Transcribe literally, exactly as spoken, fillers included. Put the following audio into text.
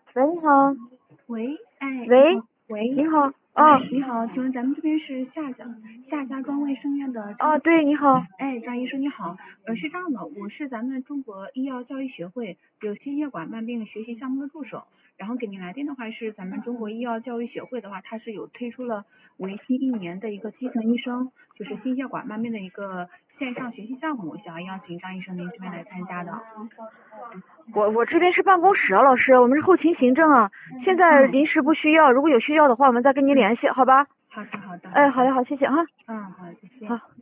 喂，你好。 喂，哎， 喂， 你好喂， 你好。 哎， 哦， 你好，请问咱们这边是夏家夏家庄卫生院的张？ 哦，对，你好。 哎，张医生你好，呃，是这样的，我是咱们中国医药教育学会有心血管慢病学习项目的助手，然后给您来电的话是咱们中国医药教育学会的话，它是有推出了为期一年的一个基层医生，就是心血管慢病的一个线上学习项目，想要邀请张医生您这边来参加的。 我我这边是办公室啊，老师，我们是后勤行政啊，现在嗯临时不需要，如果有需要的话，我们再跟您联系，好吧？ 好的好的。 哎，好嘞，好，谢谢哈。 嗯，好，再见。 好。